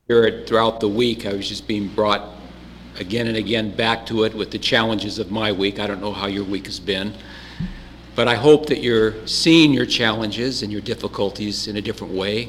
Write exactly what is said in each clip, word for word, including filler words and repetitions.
Spirit throughout the week. I was just being brought again and again back to it with the challenges of my week. I don't know how your week has been, but I hope that you're seeing your challenges and your difficulties in a different way,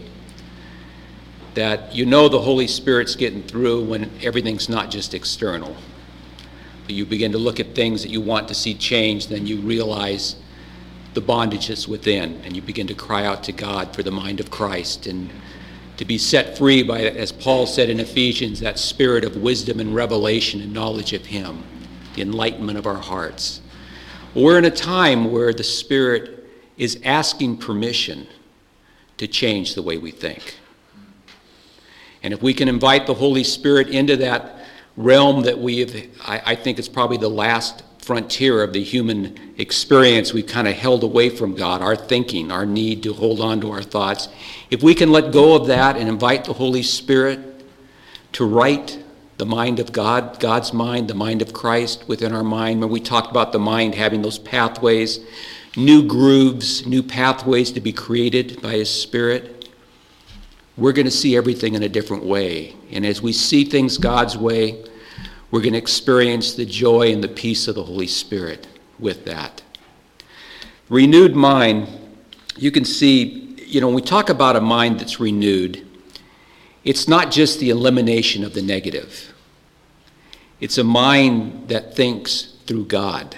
that you know the Holy Spirit's getting through when everything's not just external. But you begin to look at things that you want to see change, then you realize the bondage that's within, and you begin to cry out to God for the mind of Christ and to be set free by, as Paul said in Ephesians, that spirit of wisdom and revelation and knowledge of Him, the enlightenment of our hearts. We're in a time where the Spirit is asking permission to change the way we think. And if we can invite the Holy Spirit into that realm that we've, I, I think it's probably the last frontier of the human experience, we've kind of held away from God, our thinking, our need to hold on to our thoughts. If we can let go of that and invite the Holy Spirit to write the mind of God, God's mind, the mind of Christ within our mind, when we talked about the mind having those pathways, new grooves, new pathways to be created by His Spirit, we're going to see everything in a different way. And as we see things God's way, we're going to experience the joy and the peace of the Holy Spirit with that. Renewed mind, you can see, you know, when we talk about a mind that's renewed, it's not just the elimination of the negative. It's a mind that thinks through God.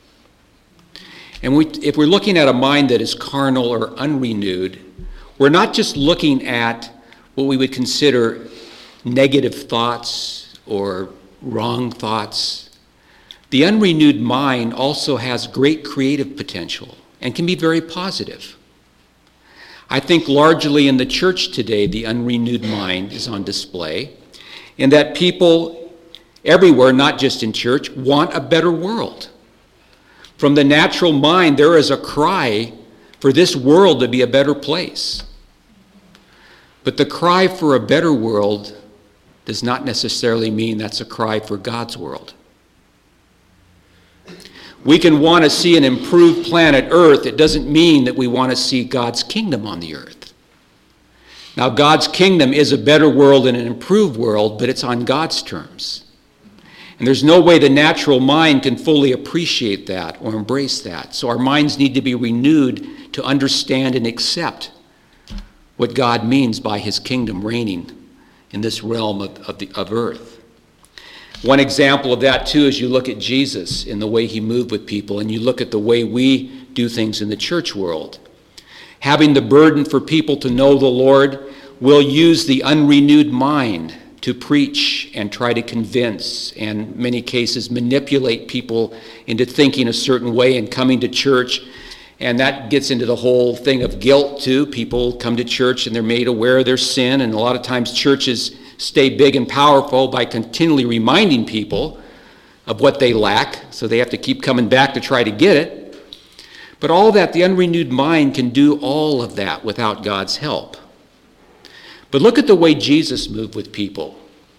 And we, if we're looking at a mind that is carnal or unrenewed, we're not just looking at what we would consider negative thoughts or wrong thoughts. The unrenewed mind also has great creative potential and can be very positive. I think largely in the church today, the unrenewed mind is on display, in that people everywhere, not just in church, want a better world. From the natural mind, there is a cry for this world to be a better place. But the cry for a better world does not necessarily mean that's a cry for God's world. We can want to see an improved planet Earth. It doesn't mean that we want to see God's kingdom on the earth. Now, God's kingdom is a better world and an improved world, but it's on God's terms. And there's no way the natural mind can fully appreciate that or embrace that. So our minds need to be renewed to understand and accept what God means by His kingdom reigning in this realm of, of, the, of earth. One example of that, too, is you look at Jesus in the way He moved with people, and you look at the way we do things in the church world. Having the burden for people to know the Lord, we'll use the unrenewed mind to preach and try to convince, and in many cases manipulate people into thinking a certain way and coming to church. And that gets into the whole thing of guilt, too. People come to church and they're made aware of their sin, and a lot of times churches stay big and powerful by continually reminding people of what they lack, so they have to keep coming back to try to get it. But all that, the unrenewed mind can do all of that without God's help. But look at the way Jesus moved with people.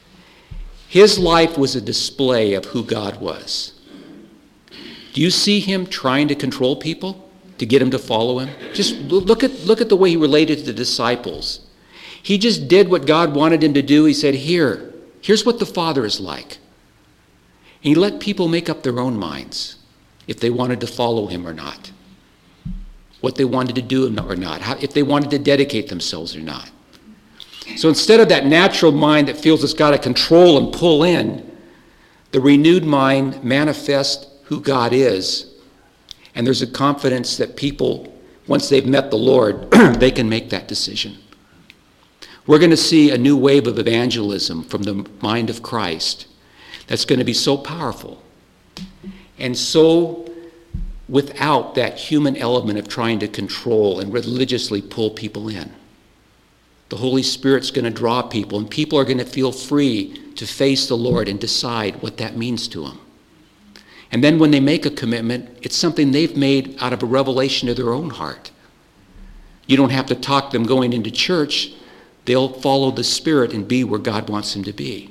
His life was a display of who God was. Do you see Him trying to control people to get them to follow Him? Just look at, look at the way He related to the disciples. He just did what God wanted Him to do. He said, here, here's what the Father is like. And He let people make up their own minds if they wanted to follow Him or not, what they wanted to do or not, how, if they wanted to dedicate themselves or not. So instead of that natural mind that feels it's got to control and pull in, the renewed mind manifests who God is. And there's a confidence that people, once they've met the Lord, they can make that decision. We're going to see a new wave of evangelism from the mind of Christ that's going to be so powerful and so without that human element of trying to control and religiously pull people in. The Holy Spirit's going to draw people, and people are going to feel free to face the Lord and decide what that means to them. And then when they make a commitment, it's something they've made out of a revelation of their own heart. You don't have to talk them going into church. They'll follow the Spirit and be where God wants them to be.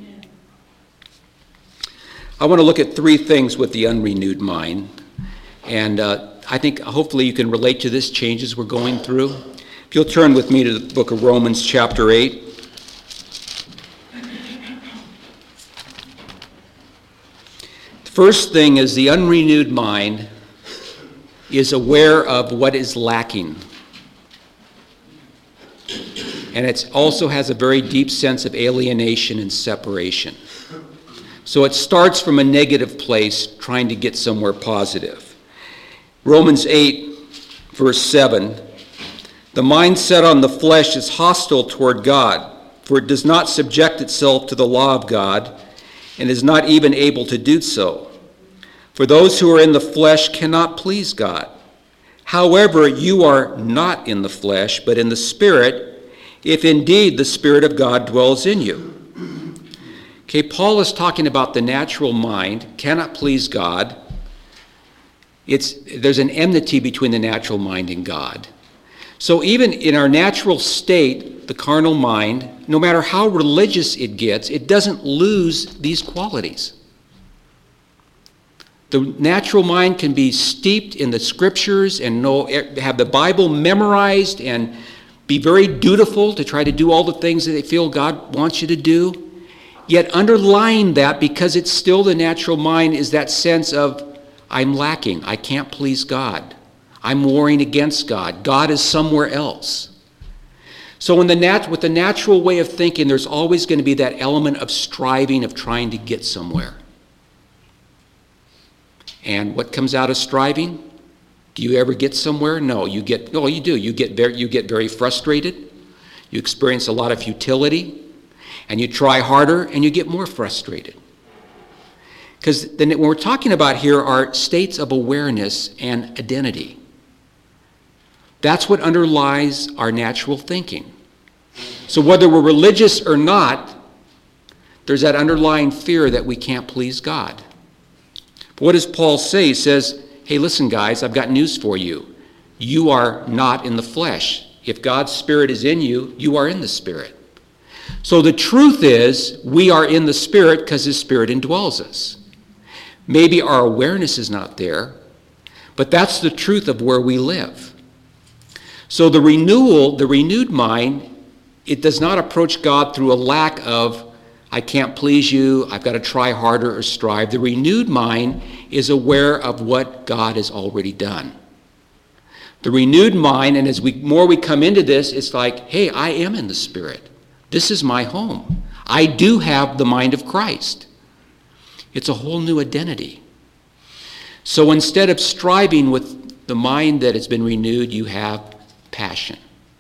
I want to look at three things with the unrenewed mind. And uh, I think hopefully you can relate to this changes we're going through. If you'll turn with me to the book of Romans chapter eight. First thing is the unrenewed mind is aware of what is lacking. And it also has a very deep sense of alienation and separation. So it starts from a negative place, trying to get somewhere positive. Romans eight, verse seven, the mind set on the flesh is hostile toward God, for it does not subject itself to the law of God, and is not even able to do so. For those who are in the flesh cannot please God. However, you are not in the flesh, but in the Spirit, if indeed the Spirit of God dwells in you. Okay, Paul is talking about the natural mind cannot please God. It's, there's an enmity between the natural mind and God. So even in our natural state, the carnal mind, no matter how religious it gets, it doesn't lose these qualities. The natural mind can be steeped in the scriptures and know, have the Bible memorized and be very dutiful to try to do all the things that they feel God wants you to do. Yet underlying that, because it's still the natural mind, is that sense of, I'm lacking. I can't please God. I'm warring against God. God is somewhere else. So in the nat- with the natural way of thinking, there's always going to be that element of striving, of trying to get somewhere. And what comes out of striving? Do you ever get somewhere? No, you get, no, you do. You get very, you get very frustrated. You experience a lot of futility. And you try harder, and you get more frustrated. Because then what we're talking about here are states of awareness and identity. That's what underlies our natural thinking. So whether we're religious or not, there's that underlying fear that we can't please God. But what does Paul say? He says, hey, listen, guys, I've got news for you. You are not in the flesh. If God's Spirit is in you, you are in the Spirit. So the truth is, we are in the Spirit because His Spirit indwells us. Maybe our awareness is not there, but that's the truth of where we live. So the renewal, the renewed mind, it does not approach God through a lack of, I can't please you, I've got to try harder or strive. The renewed mind is aware of what God has already done. The renewed mind, and as we more we come into this, it's like, hey, I am in the Spirit. This is my home. I do have the mind of Christ. It's a whole new identity. So instead of striving with the mind that has been renewed, you have passion.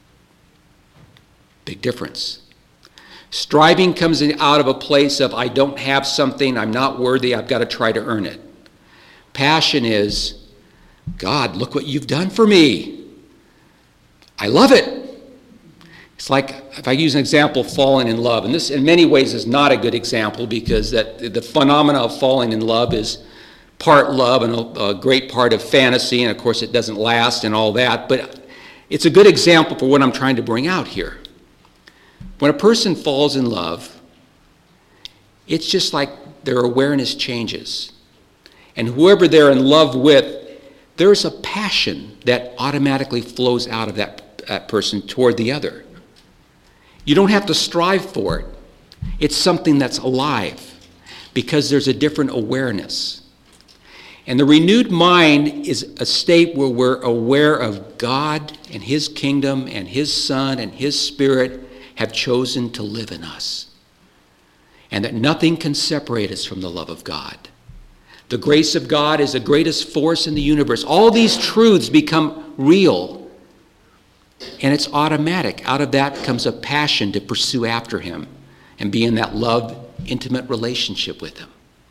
Big difference. Striving comes out of a place of, I don't have something, I'm not worthy, I've got to try to earn it. Passion is, God, look what you've done for me. I love it. It's like, if I use an example, falling in love. And this, in many ways, is not a good example because that the phenomena of falling in love is part love and a, a great part of fantasy. And, of course, it doesn't last and all that. But it's a good example for what I'm trying to bring out here. When a person falls in love, it's just like their awareness changes. And whoever they're in love with, there's a passion that automatically flows out of that, that person toward the other. You don't have to strive for it. It's something that's alive because there's a different awareness. And the renewed mind is a state where we're aware of God and His kingdom and His Son and His Spirit have chosen to live in us. And that nothing can separate us from the love of God. The grace of God is the greatest force in the universe. All these truths become real. And it's automatic. Out of that comes a passion to pursue after Him and be in that love, intimate relationship with Him.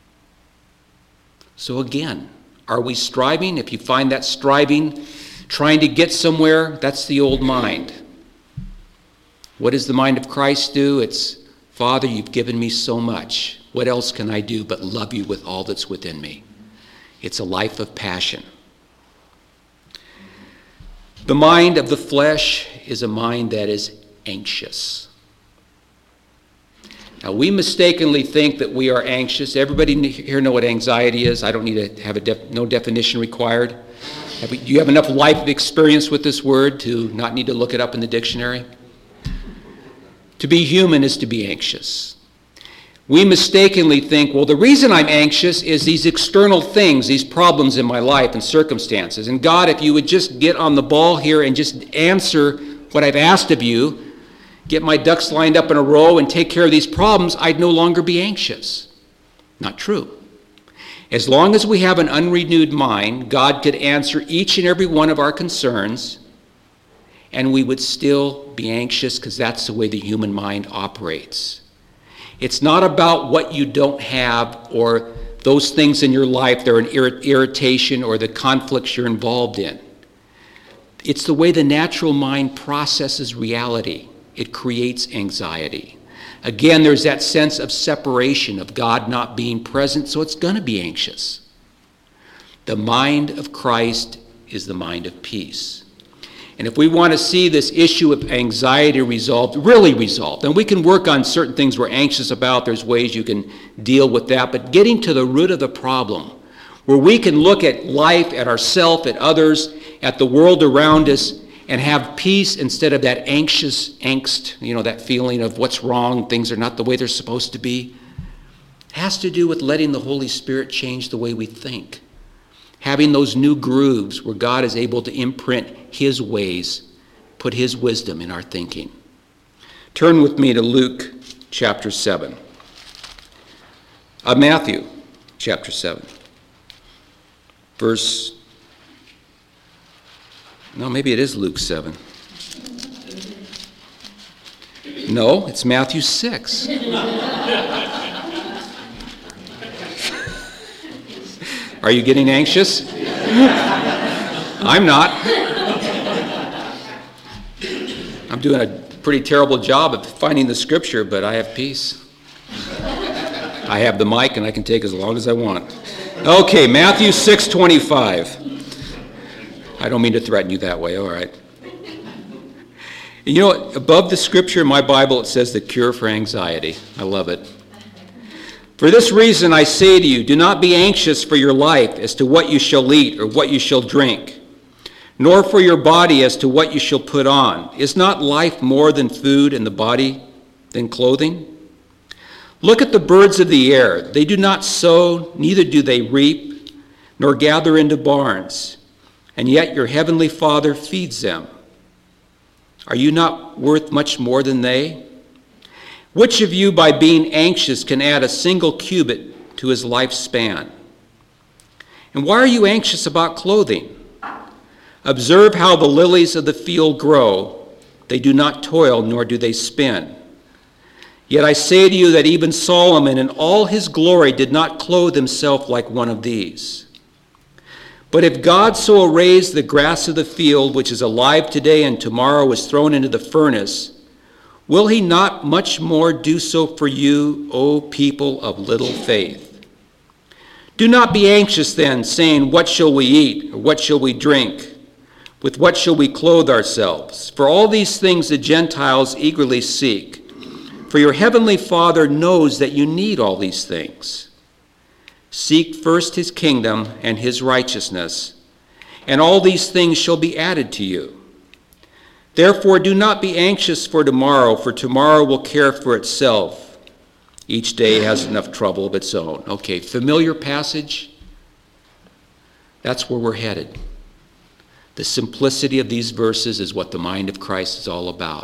So again, are we striving? If you find that striving, trying to get somewhere, that's the old mind. What does the mind of Christ do? It's, Father, you've given me so much. What else can I do but love you with all that's within me? It's a life of passion. The mind of the flesh is a mind that is anxious. Now, we mistakenly think that we are anxious. Everybody here know what anxiety is. I don't need to have a def- no definition required. Have we, do you have enough life experience with this word to not need to look it up in the dictionary? To be human is to be anxious. We mistakenly think, well, the reason I'm anxious is these external things, these problems in my life and circumstances. And God, if you would just get on the ball here and just answer what I've asked of you, get my ducks lined up in a row and take care of these problems, I'd no longer be anxious. Not true. As long as we have an unrenewed mind, God could answer each and every one of our concerns, and we would still be anxious because that's the way the human mind operates. It's not about what you don't have or those things in your life that are an irrit- irritation or the conflicts you're involved in. It's the way the natural mind processes reality. It creates anxiety. Again, there's that sense of separation, of God not being present, so it's going to be anxious. The mind of Christ is the mind of peace. And if we want to see this issue of anxiety resolved, really resolved, and we can work on certain things we're anxious about, there's ways you can deal with that, but getting to the root of the problem, where we can look at life, at ourselves, at others, at the world around us, and have peace instead of that anxious angst, you know, that feeling of what's wrong, things are not the way they're supposed to be, has to do with letting the Holy Spirit change the way we think. Having those new grooves where God is able to imprint his ways, put his wisdom in our thinking. Turn with me to Luke chapter seven. Uh, Matthew chapter seven. Verse, no, maybe it is Luke seven. No, it's Matthew six. Are you getting anxious? I'm not. I'm doing a pretty terrible job of finding the scripture, but I have peace. I have the mic and I can take as long as I want. Okay, Matthew six twenty-five. I don't mean to threaten you that way, all right. You know, above the scripture in my Bible, it says the cure for anxiety. I love it. For this reason I say to you, do not be anxious for your life as to what you shall eat or what you shall drink, nor for your body as to what you shall put on. Is not life more than food and the body than clothing? Look at the birds of the air. They do not sow, neither do they reap, nor gather into barns, and yet your heavenly Father feeds them. Are you not worth much more than they? Which of you, by being anxious, can add a single cubit to his lifespan? And why are you anxious about clothing? Observe how the lilies of the field grow. They do not toil, nor do they spin. Yet I say to you that even Solomon in all his glory did not clothe himself like one of these. But if God so arrays the grass of the field, which is alive today and tomorrow is thrown into the furnace, will he not much more do so for you, O people of little faith? Do not be anxious then, saying, what shall we eat, or what shall we drink? With what shall we clothe ourselves? For all these things the Gentiles eagerly seek. For your heavenly Father knows that you need all these things. Seek first his kingdom and his righteousness, and all these things shall be added to you. Therefore, do not be anxious for tomorrow, for tomorrow will care for itself. Each day has enough trouble of its own. Okay, familiar passage? That's where we're headed. The simplicity of these verses is what the mind of Christ is all about.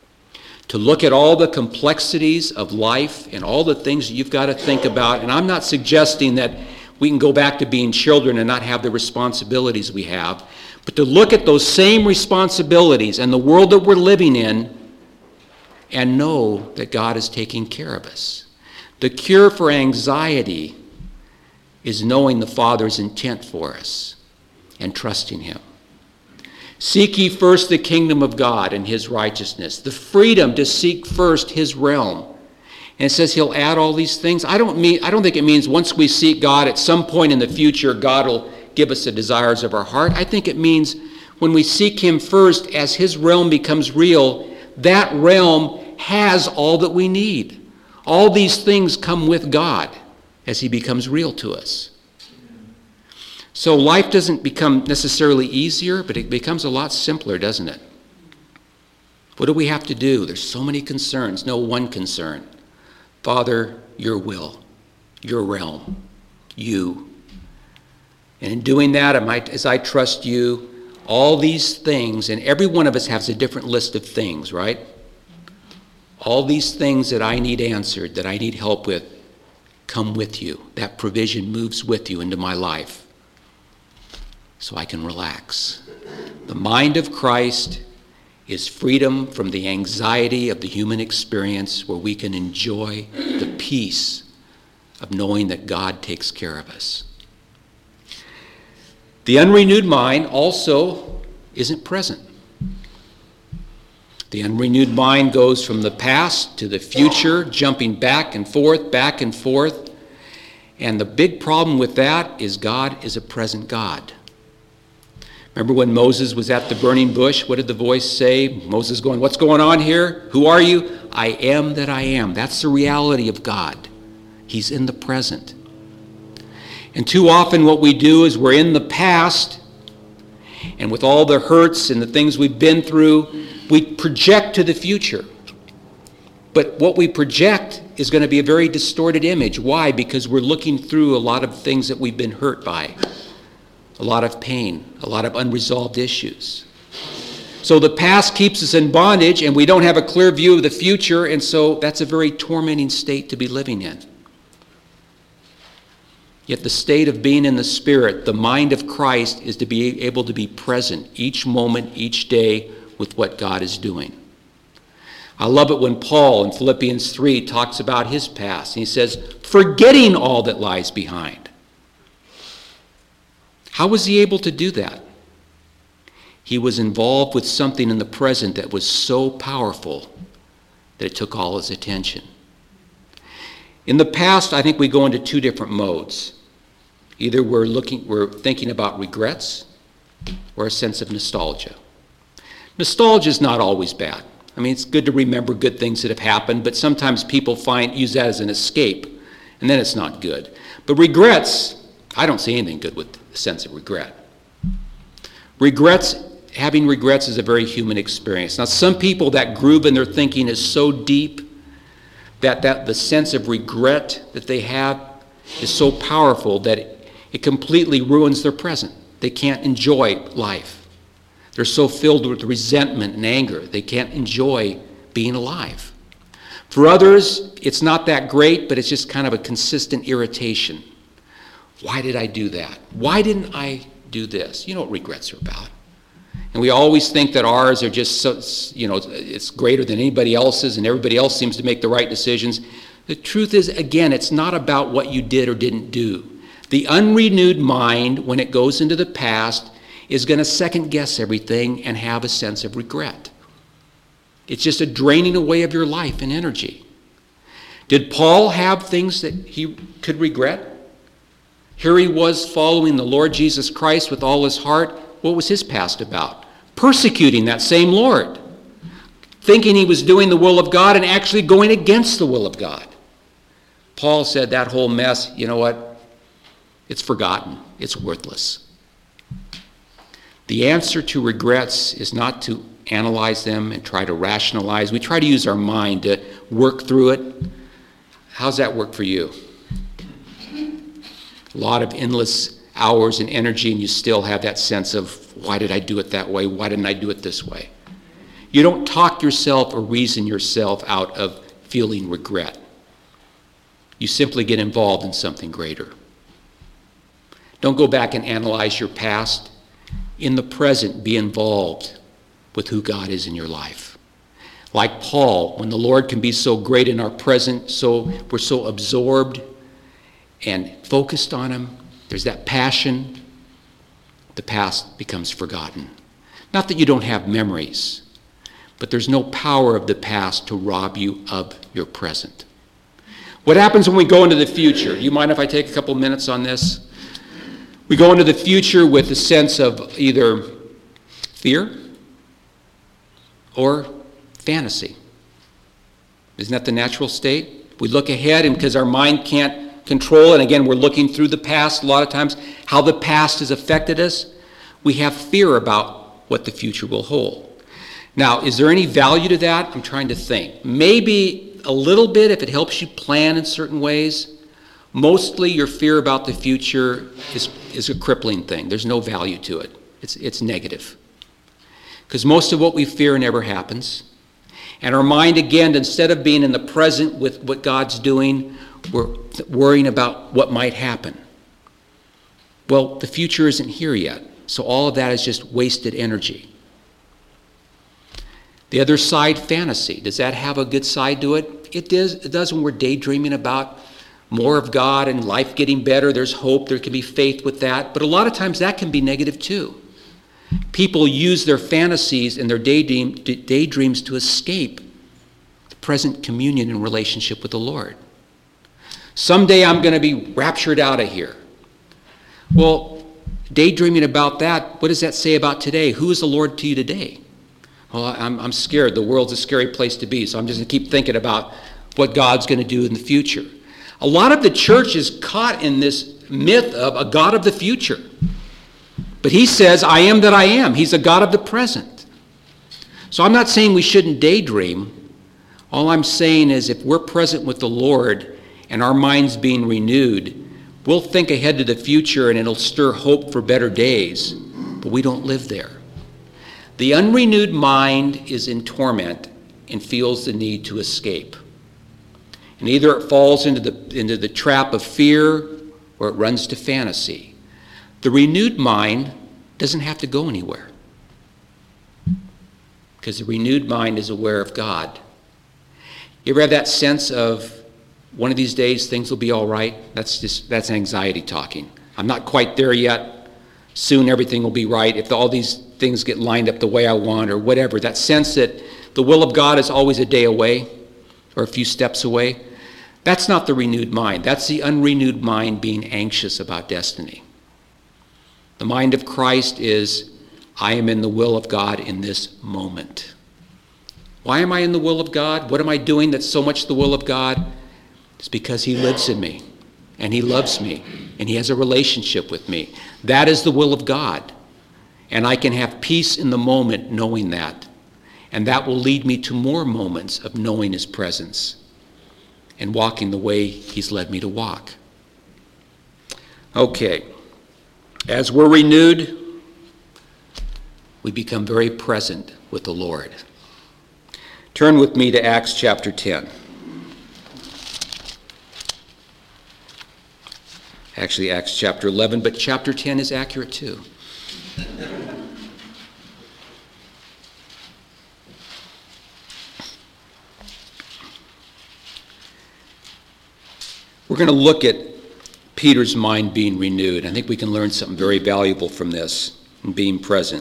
To look at all the complexities of life and all the things that you've got to think about, and I'm not suggesting that we can go back to being children and not have the responsibilities we have, but to look at those same responsibilities and the world that we're living in and know that God is taking care of us. The cure for anxiety is knowing the Father's intent for us and trusting him. Seek ye first the kingdom of God and his righteousness, the freedom to seek first his realm. And it says he'll add all these things. I don't mean I don't think it means once we seek God at some point in the future, God will give us the desires of our heart. I think it means when we seek him first, as his realm becomes real, that realm has all that we need. All these things come with God as he becomes real to us. So life doesn't become necessarily easier, but it becomes a lot simpler, doesn't it? What do we have to do? There's so many concerns. No, one concern. Father, your will, your realm, you. And in doing that, as I trust you, all these things, and every one of us has a different list of things, right? All these things that I need answered, that I need help with, come with you. That provision moves with you into my life so I can relax. The mind of Christ is freedom from the anxiety of the human experience, where we can enjoy the peace of knowing that God takes care of us. The unrenewed mind also isn't present. The unrenewed mind goes from the past to the future, jumping back and forth, back and forth. And the big problem with that is God is a present God. Remember when Moses was at the burning bush, what did the voice say? Moses going, what's going on here? Who are you? I am that I am. That's the reality of God. He's in the present. And too often what we do is we're in the past, and with all the hurts and the things we've been through, we project to the future. But what we project is going to be a very distorted image. Why? Because we're looking through a lot of things that we've been hurt by. A lot of pain, a lot of unresolved issues. So the past keeps us in bondage, and we don't have a clear view of the future, and so that's a very tormenting state to be living in. Yet the state of being in the Spirit, the mind of Christ, is to be able to be present each moment, each day, with what God is doing. I love it when Paul in Philippians three talks about his past. He says, forgetting all that lies behind. How was he able to do that? He was involved with something in the present that was so powerful that it took all his attention. In the past, I think we go into two different modes. Either we're looking, we're thinking about regrets or a sense of nostalgia. Nostalgia is not always bad. I mean, it's good to remember good things that have happened, but sometimes people find use that as an escape, and then it's not good. But regrets, I don't see anything good with a sense of regret. Regrets, having regrets is a very human experience. Now, some people, that groove in their thinking is so deep that, that the sense of regret that they have is so powerful that it, it completely ruins their present. They can't enjoy life. They're so filled with resentment and anger, they can't enjoy being alive. For others, it's not that great, but it's just kind of a consistent irritation. Why did I do that? Why didn't I do this? You know what regrets are about. And we always think that ours are just, so, you know, it's greater than anybody else's, and everybody else seems to make the right decisions. The truth is, again, it's not about what you did or didn't do. The unrenewed mind, when it goes into the past, is going to second guess everything and have a sense of regret. It's just a draining away of your life and energy. Did Paul have things that he could regret? Here he was following the Lord Jesus Christ with all his heart. What was his past about? Persecuting that same Lord. Thinking he was doing the will of God and actually going against the will of God. Paul said that whole mess, you know what? It's forgotten. It's worthless. The answer to regrets is not to analyze them and try to rationalize. We try to use our mind to work through it. How's that work for you? A lot of endless hours and energy, and you still have that sense of, why did I do it that way? Why didn't I do it this way? You don't talk yourself or reason yourself out of feeling regret. You simply get involved in something greater. Don't go back and analyze your past. In the present, be involved with who God is in your life. Like Paul, when the Lord can be so great in our present, so we're so absorbed and focused on him, there's that passion, the past becomes forgotten. Not that you don't have memories, but there's no power of the past to rob you of your present. What happens when we go into the future? You mind if I take a couple minutes on this? We go into the future with a sense of either fear or fantasy. Isn't that the natural state? We look ahead, and because our mind can't control, and again, we're looking through the past a lot of times, how the past has affected us, we have fear about what the future will hold. Now, is there any value to that? I'm trying to think. Maybe a little bit if it helps you plan in certain ways. Mostly your fear about the future is, is a crippling thing. There's no value to it. It's, it's negative. Because most of what we fear never happens. And our mind, again, instead of being in the present with what God's doing, we're worrying about what might happen. Well, the future isn't here yet. So all of that is just wasted energy. The other side, fantasy. Does that have a good side to it? It does, it does when we're daydreaming about more of God and life getting better. There's hope. There can be faith with that. But a lot of times that can be negative too. People use their fantasies and their daydream, daydreams to escape the present communion and relationship with the Lord. Someday I'm going to be raptured out of here. Well, daydreaming about that, what does that say about today? Who is the Lord to you today? Well, I'm, I'm scared. The world's a scary place to be, so I'm just going to keep thinking about what God's going to do in the future. A lot of the church is caught in this myth of a God of the future. But he says, I am that I am. He's a God of the present. So I'm not saying we shouldn't daydream. All I'm saying is if we're present with the Lord and our mind's being renewed, we'll think ahead to the future and it'll stir hope for better days, but we don't live there. The unrenewed mind is in torment and feels the need to escape. And either it falls into the, into the trap of fear or it runs to fantasy. The renewed mind doesn't have to go anywhere because the renewed mind is aware of God. You ever have that sense of one of these days things will be all right? That's just that's anxiety talking. I'm not quite there yet. Soon everything will be right if all these things get lined up the way I want or whatever. That sense that the will of God is always a day away or a few steps away. That's not the renewed mind. That's the unrenewed mind being anxious about destiny. The mind of Christ is, I am in the will of God in this moment. Why am I in the will of God? What am I doing that's so much the will of God? It's because he lives in me, and he loves me, and he has a relationship with me. That is the will of God. And I can have peace in the moment knowing that. And that will lead me to more moments of knowing his presence and walking the way he's led me to walk. Okay. As we're renewed, we become very present with the Lord. Turn with me to Acts chapter ten. Actually, Acts chapter eleven, but chapter ten is accurate too. We're going to look at Peter's mind being renewed. I think we can learn something very valuable from this and being present.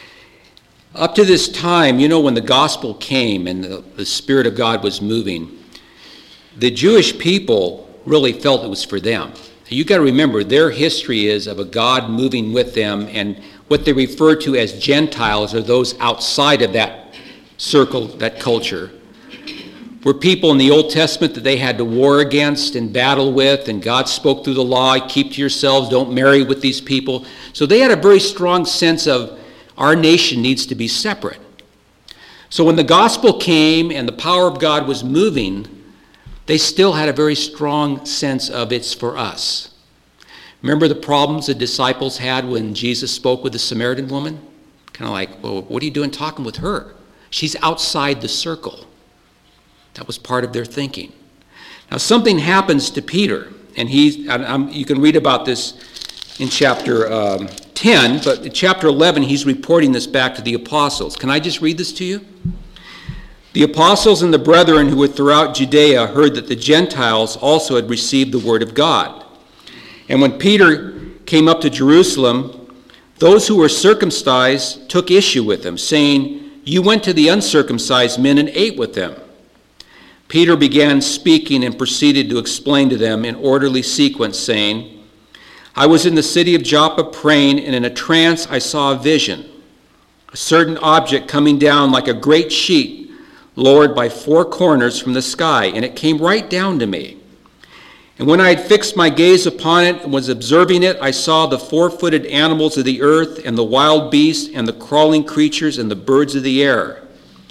Up to this time, you know, when the gospel came and the, the Spirit of God was moving, the Jewish people really felt it was for them. You got to remember, their history is of a God moving with them, and what they refer to as Gentiles are those outside of that circle, that culture, were people in the Old Testament that they had to war against and battle with, and God spoke through the law, keep to yourselves, don't marry with these people. So they had a very strong sense of our nation needs to be separate. So when the gospel came and the power of God was moving, they still had a very strong sense of it's for us. Remember the problems the disciples had when Jesus spoke with the Samaritan woman? Kind of like, well, what are you doing talking with her? She's outside the circle. That was part of their thinking. Now something happens to Peter, and he, I'm, you can read about this in chapter um, ten, but in chapter eleven he's reporting this back to the apostles. Can I just read this to you? The apostles and the brethren who were throughout Judea heard that the Gentiles also had received the word of God. And when Peter came up to Jerusalem, those who were circumcised took issue with him, saying, "You went to the uncircumcised men and ate with them." Peter began speaking and proceeded to explain to them in orderly sequence, saying, "I was in the city of Joppa praying, and in a trance I saw a vision, a certain object coming down like a great sheet, lowered by four corners from the sky, and it came right down to me. And when I had fixed my gaze upon it and was observing it, I saw the four-footed animals of the earth and the wild beasts and the crawling creatures and the birds of the air.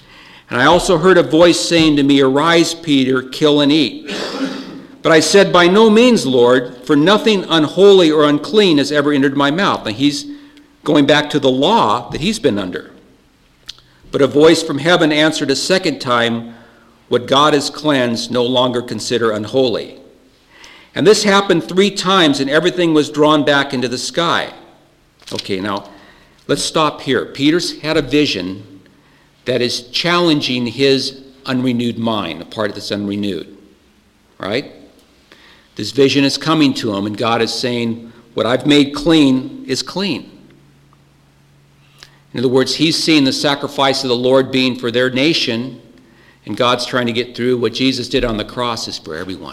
And I also heard a voice saying to me, Arise, Peter, kill and eat. But I said, By no means, Lord, for nothing unholy or unclean has ever entered my mouth. And he's going back to the law that he's been under. But a voice from heaven answered a second time, What God has cleansed, no longer consider unholy. And this happened three times, and everything was drawn back into the sky. Okay, now, let's stop here. Peter's had a vision that is challenging his unrenewed mind, the part that's unrenewed. Right? This vision is coming to him, and God is saying, What I've made clean is clean. In other words, he's seeing the sacrifice of the Lord being for their nation, and God's trying to get through what Jesus did on the cross is for everyone.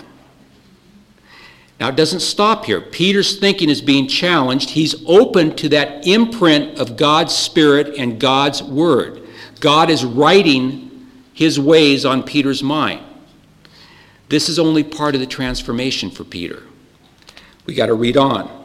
Now, it doesn't stop here. Peter's thinking is being challenged. He's open to that imprint of God's Spirit and God's Word. God is writing his ways on Peter's mind. This is only part of the transformation for Peter. We got to read on.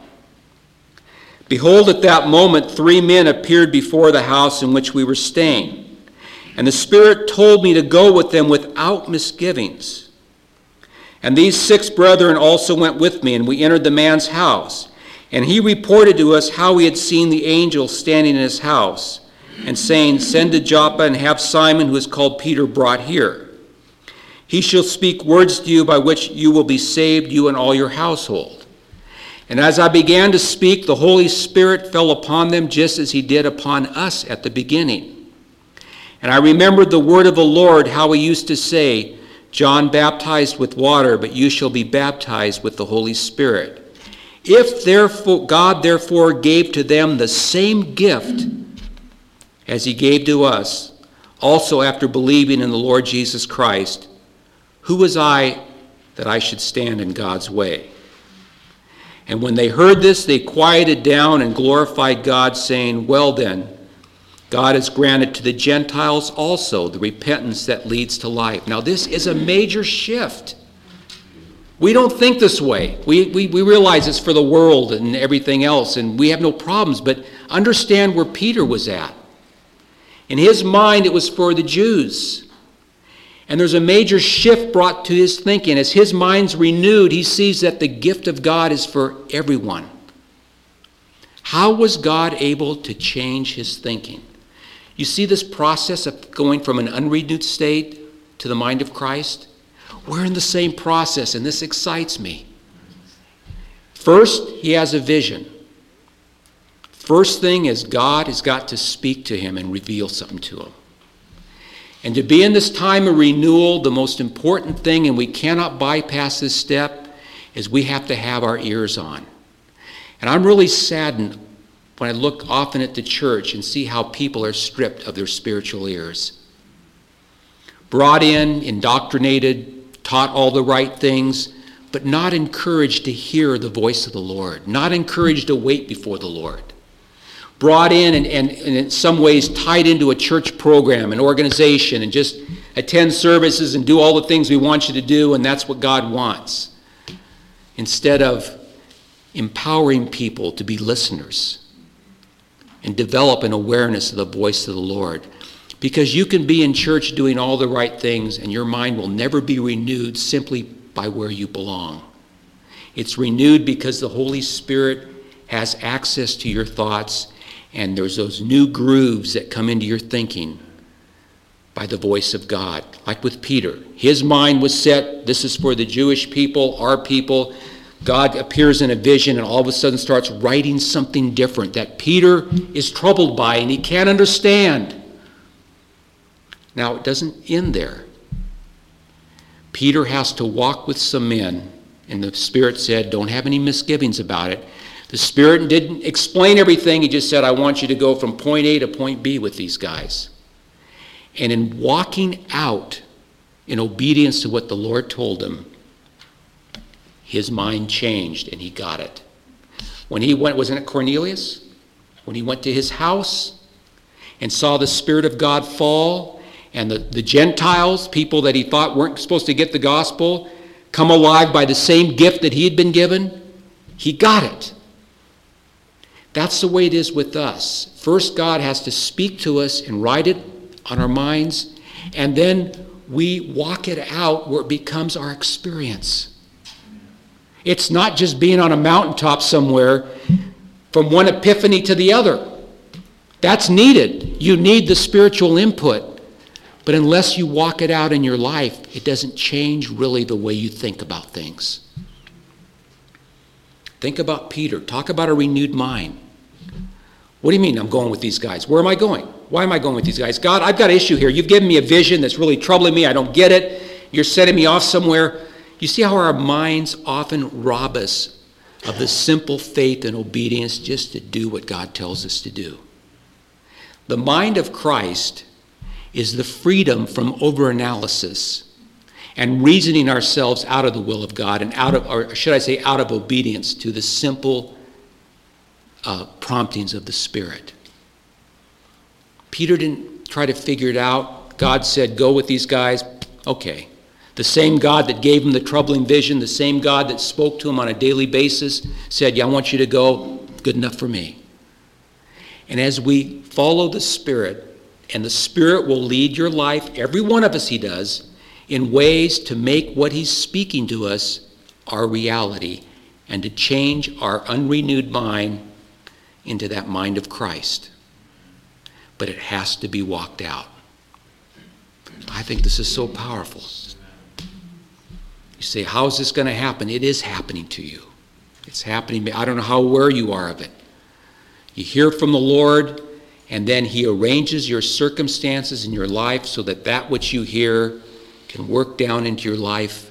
Behold, at that moment, three men appeared before the house in which we were staying. And the Spirit told me to go with them without misgivings. And these six brethren also went with me, and we entered the man's house. And he reported to us how he had seen the angel standing in his house, and saying, Send to Joppa and have Simon, who is called Peter, brought here. He shall speak words to you by which you will be saved, you and all your household. And as I began to speak, the Holy Spirit fell upon them just as he did upon us at the beginning. And I remembered the word of the Lord, how he used to say, John baptized with water, but you shall be baptized with the Holy Spirit. If therefore God therefore gave to them the same gift as he gave to us, also after believing in the Lord Jesus Christ, who was I that I should stand in God's way? And when they heard this, they quieted down and glorified God, saying, Well then, God has granted to the Gentiles also the repentance that leads to life. Now this is a major shift. We don't think this way. We, we, we realize it's for the world and everything else, and we have no problems, but understand where Peter was at. In his mind, it was for the Jews. And there's a major shift brought to his thinking. As his mind's renewed, he sees that the gift of God is for everyone. How was God able to change his thinking? You see this process of going from an unrenewed state to the mind of Christ? We're in the same process, and this excites me. First, he has a vision. First thing is God has got to speak to him and reveal something to him. And to be in this time of renewal, the most important thing, and we cannot bypass this step, is we have to have our ears on. And I'm really saddened when I look often at the church and see how people are stripped of their spiritual ears. Brought in, indoctrinated, taught all the right things, but not encouraged to hear the voice of the Lord, not encouraged to wait before the Lord. Brought in and, and, and in some ways tied into a church program, an organization, and just attend services and do all the things we want you to do, and that's what God wants. Instead of empowering people to be listeners and develop an awareness of the voice of the Lord. Because you can be in church doing all the right things, and your mind will never be renewed simply by where you belong. It's renewed because the Holy Spirit has access to your thoughts, and there's those new grooves that come into your thinking by the voice of God. Like with Peter. His mind was set, this is for the Jewish people, our people. God appears in a vision and all of a sudden starts writing something different that Peter is troubled by and he can't understand. Now, it doesn't end there. Peter has to walk with some men, and the Spirit said, don't have any misgivings about it. The Spirit didn't explain everything. He just said, I want you to go from point A to point B with these guys. And in walking out in obedience to what the Lord told him, his mind changed and he got it. When he went, wasn't it Cornelius? When he went to his house and saw the Spirit of God fall, and the, the Gentiles, people that he thought weren't supposed to get the gospel, come alive by the same gift that he had been given, he got it. That's the way it is with us. First, God has to speak to us and write it on our minds, And then we walk it out where it becomes our experience. It's not just being on a mountaintop somewhere from one epiphany to the other. That's needed. You need the spiritual input. But unless you walk it out in your life, it doesn't change really the way you think about things. Think about Peter. Talk about a renewed mind. What do you mean I'm going with these guys? Where am I going? Why am I going with these guys? God, I've got an issue here. You've given me a vision that's really troubling me. I don't get it. You're setting me off somewhere. You see how our minds often rob us of the simple faith and obedience just to do what God tells us to do. The mind of Christ is the freedom from overanalysis and reasoning ourselves out of the will of God and out of, or should I say, out of obedience to the simple uh, promptings of the Spirit. Peter didn't try to figure it out. God said, go with these guys. Okay. The same God that gave him the troubling vision, the same God that spoke to him on a daily basis, said, yeah, I want you to go. Good enough for me. And as we follow the Spirit, and the Spirit will lead your life, every one of us he does, in ways to make what he's speaking to us our reality and to change our unrenewed mind into that mind of Christ. But it has to be walked out. I think this is so powerful. You say, how is this going to happen? It is happening to you. It's happening. I don't know how aware you are of it. You hear from the Lord, and then he arranges your circumstances in your life so that that which you hear can work down into your life